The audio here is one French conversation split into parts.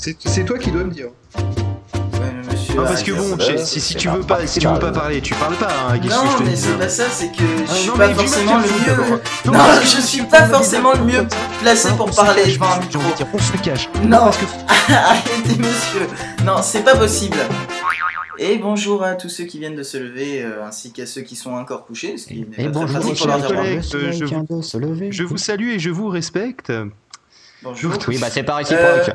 C'est toi qui dois me dire. Monsieur, Non, parce que bon, si tu veux pas parler, tu parles pas. Hein, non, mais c'est pas ça, c'est que je suis pas forcément le mieux. Non, je suis pas forcément le mieux placé pour parler devant un micro. On se cache. Non, arrêtez, monsieur. Non, c'est pas possible. Et bonjour à tous ceux qui viennent de se lever, ainsi qu'à ceux qui sont encore couchés. Et bonjour, chers collègues. Je vous salue et je vous respecte. Bonjour. Oui, bah c'est pas réciproque.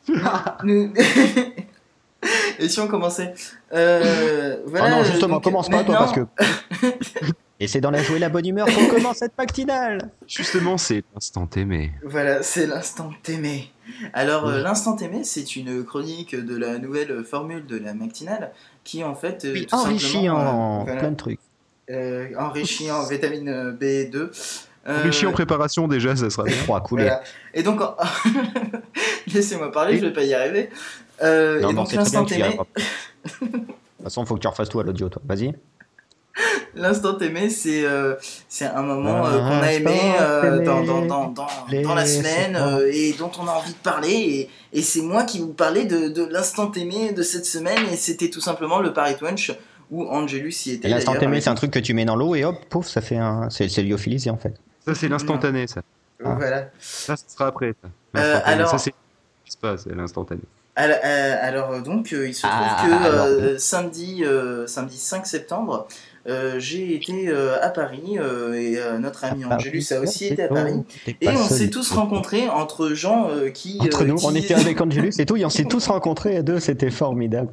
Et si on commençait voilà, non, justement, donc, commence pas, toi, parce que... Et c'est dans la joie et la bonne humeur qu'on commence cette matinale. Justement, c'est l'instant aimé. Voilà, c'est l'instant aimé. Alors, l'instant aimé, c'est une chronique de la nouvelle formule de la matinale qui, en fait, oui, enrichie en plein de trucs. Enrichie en vitamine B2. Enrichi en préparation déjà, ça sera bien. Voilà. Et donc, laissez-moi parler, je vais pas y arriver. Non, et donc l'instant aimé. De toute façon, faut que tu refasses tout à l'audio, toi. Vas-y. L'instant aimé, c'est un moment qu'on a aimé dans la semaine et dont on a envie de parler. Et c'est moi qui vous parlais de l'instant aimé de cette semaine. Et c'était tout simplement le Paris Twunch où Angelus y était. Et l'instant aimé, c'est un truc que tu mets dans l'eau et hop, pouf, ça fait c'est lyophilisé en fait. Ça, c'est l'instantané, ça. Voilà. Ça sera après. Alors... Ça, c'est ce qui se passe, c'est l'instantané. Alors donc, il se trouve que samedi 5 septembre, j'ai été à Paris et notre ami Angelus a aussi été à Paris. Et on s'est tous rencontrés entre gens qui... Entre nous, on était avec Angelus et tout, et on s'est tous rencontrés à deux, c'était formidable.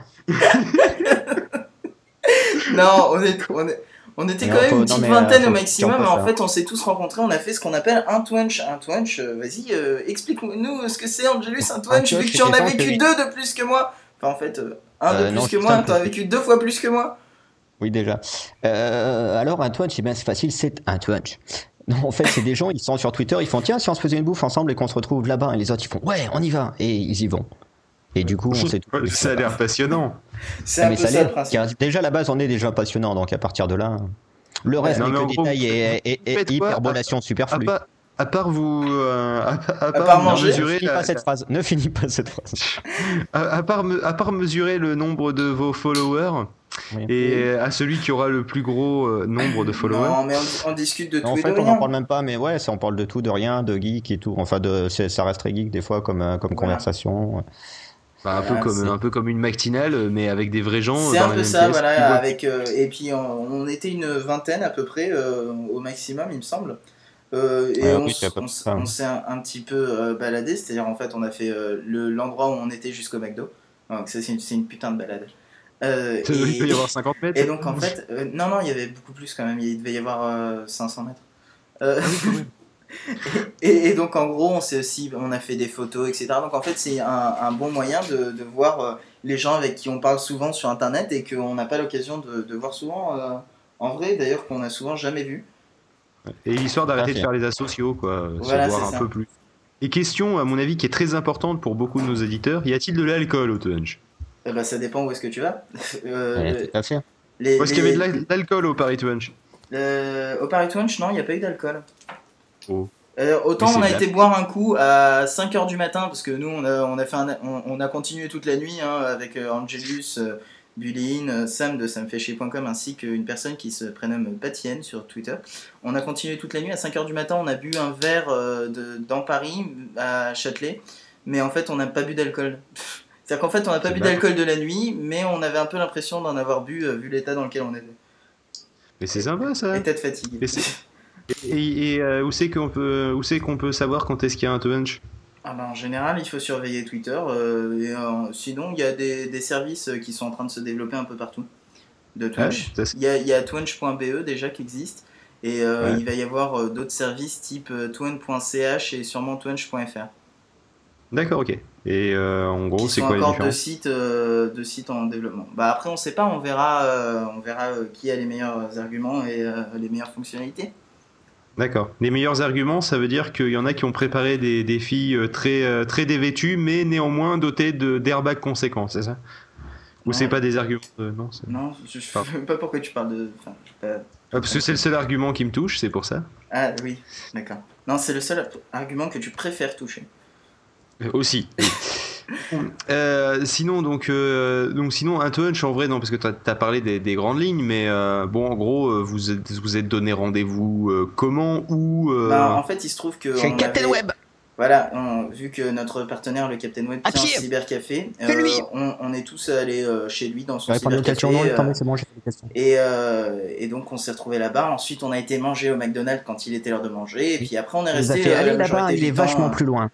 Non, on était quand même une petite vingtaine au maximum, mais en fait on s'est tous rencontrés, on a fait ce qu'on appelle un Twunch. Un Twunch, vas-y, explique-nous ce que c'est Angelus, un Twunch, vu que tu en as vécu deux de plus que moi. Enfin en fait, un de plus que moi, t'en as vécu 2 fois plus que moi. Oui déjà. Alors un Twunch, c'est facile, c'est un Twunch. Non, en fait c'est des gens, ils sont sur Twitter, ils font tiens si on se faisait une bouffe ensemble et qu'on se retrouve là-bas, et les autres ils font ouais on y va, et ils y vont. Et du coup, on sait tout. Ça a l'air passionnant. C'est un peu ça le principe. Déjà, la base, on est déjà passionnant, donc à partir de là, le reste n'est que détail et hyperbolation superflue. À part vous, à part manger, ne finis pas cette phrase. À part mesurer le nombre de vos followers. Oui. Et à celui qui aura le plus gros nombre de followers. Non, mais on discute de tout en et fait, de rien. On n'en parle même pas, mais ouais, on parle de tout, de rien, de geek et tout. Enfin, ça reste très geek des fois comme conversation. Bah, un peu comme une matinale, mais avec des vrais gens. C'est un peu ça, voilà. Avec, et puis on était une vingtaine à peu près au maximum, il me semble. Et on s'est un petit peu baladé, c'est-à-dire en fait on a fait l'endroit où on était jusqu'au McDo. Donc c'est une putain de balade. Il peut y avoir 50 mètres. Et donc en fait, non, il y avait beaucoup plus quand même. Il devait y avoir 500 mètres. Et donc en gros, on a fait des photos, etc. Donc en fait, c'est un bon moyen de voir les gens avec qui on parle souvent sur Internet et qu'on n'a pas l'occasion de voir souvent en vrai, d'ailleurs qu'on n'a souvent jamais vu. Et l'histoire d'arrêter de faire les asociaux, quoi, voilà, se voir un peu plus. Et question, à mon avis, qui est très importante pour beaucoup de nos éditeurs, y a-t-il de l'alcool au Twunch ? Bah, ça dépend où est-ce que tu vas. Tout à fait. Où est-ce qu'il y avait de l'alcool au Paris Twunch ? Au Paris Twunch, non, il n'y a pas eu d'alcool. Oh. Autant on a été boire un coup à 5h du matin, parce que nous on a continué toute la nuit avec Angelus, Bulin, Sam de samfaichier.com ainsi qu'une personne qui se prénomme Patienne sur Twitter. On a continué toute la nuit, à 5h du matin on a bu un verre dans Paris, à Châtelet, mais en fait on n'a pas bu d'alcool. C'est-à-dire qu'en fait on n'a pas bu d'alcool de la nuit, mais on avait un peu l'impression d'en avoir bu vu l'état dans lequel on était. Mais c'est sympa ça. Et peut-être fatigué. Et où c'est qu'on peut savoir quand est-ce qu'il y a un Twunch ? En général, il faut surveiller Twitter. Sinon, il y a des services qui sont en train de se développer un peu partout de Twunch. Il y a twunch.be déjà qui existe. Et il va y avoir d'autres services type twun.ch et sûrement twunch.fr. D'accord, ok. Et en gros, c'est quoi les différences ? Deux sites en développement. Après, on ne sait pas. On verra qui a les meilleurs arguments et les meilleures fonctionnalités. D'accord. Les meilleurs arguments, ça veut dire qu'il y en a qui ont préparé des filles très dévêtues, mais néanmoins dotées d'airbags conséquents, c'est ça ? Ou c'est pas des arguments Non, je ne sais pas pourquoi tu parles de... parce que c'est le seul argument qui me touche, c'est pour ça. Ah oui, d'accord. Non, c'est le seul argument que tu préfères toucher. Aussi. Oui. Sinon un Touch en vrai non parce que t'as parlé des grandes lignes mais bon en gros vous êtes donné rendez-vous comment où En fait il se trouve que chez Captain Web. Voilà, vu que notre partenaire le Captain Web tient un cybercafé, on est tous allés chez lui dans son cybercafé. Et donc on s'est retrouvés là-bas. Ensuite on a été manger au McDonald's quand il était l'heure de manger et puis après on est resté là-bas, il est vachement plus loin.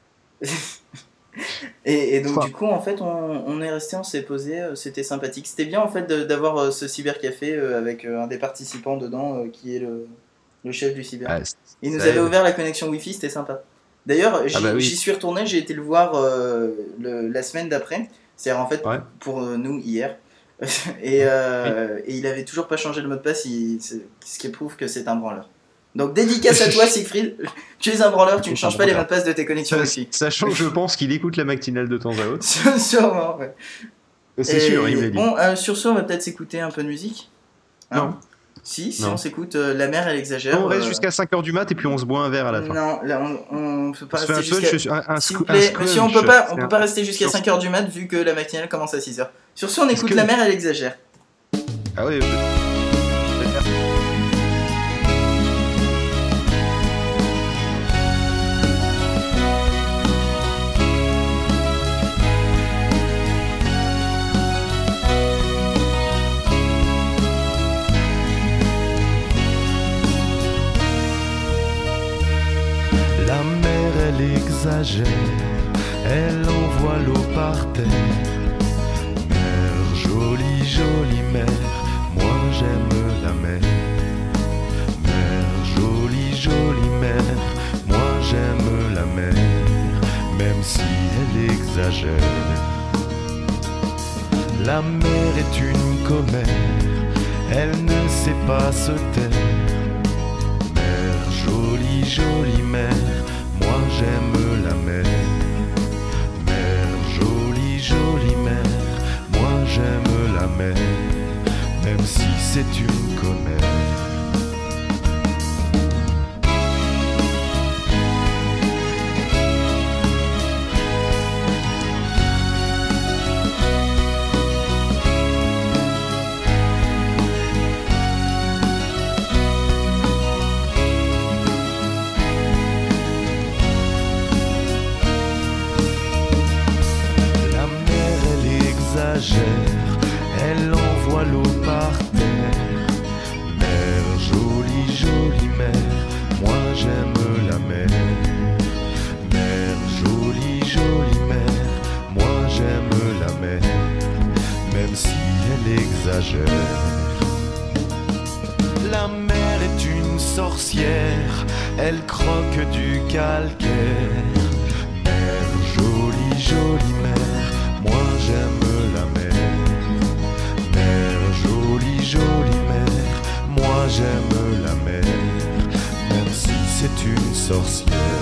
Et donc du coup en fait on est resté, on s'est posé, c'était sympathique, c'était bien en fait d'avoir ce cybercafé avec un des participants dedans qui est le chef du cyber. Il nous avait ouvert la connexion Wi-Fi, c'était sympa. D'ailleurs j'y suis retourné, j'ai été le voir la semaine d'après, c'est-à-dire en fait pour nous hier. Et il avait toujours pas changé le mot de passe, ce qui prouve que c'est un branleur. Donc dédicace à toi Siegfried, tu es un branleur, tu ne changes pas les mots de passe de tes connexions Wi-Fi. Sachant que je pense qu'il écoute la matinale de temps à autre. Sûrement, ouais. C'est sûr, il me l'a dit. Bon, sur ce, on va peut-être s'écouter un peu de musique. Non. Si on s'écoute La Mer, elle exagère. On reste jusqu'à 5h du mat et puis on se boit un verre à la fin. Non, là on peut pas rester jusqu'à... S'il vous plaît, monsieur, on peut pas rester jusqu'à 5h du mat vu que la matinale commence à 6h. Sur ce, on écoute La Mer, elle exagère. Ah oui, elle envoie l'eau par terre. Mer, jolie, jolie mer, moi j'aime la mer. Mer, jolie, jolie mer, moi j'aime la mer, même si elle exagère. La mer est une commère, elle ne sait pas se taire. Mer, jolie, jolie mer, moi j'aime la mer. Mer, jolie, jolie mer, moi j'aime la mer, même si c'est une commère. Elle envoie l'eau par terre. Mer, jolie, jolie mer, moi j'aime la mer. Mer, jolie, jolie mer, moi j'aime la mer, même si elle exagère. La mer est une sorcière, elle croque du calcaire. Mer, jolie, jolie mer, moi j'aime la mer. Mer, jolie, jolie mer, moi j'aime la mer, même si c'est une sorcière.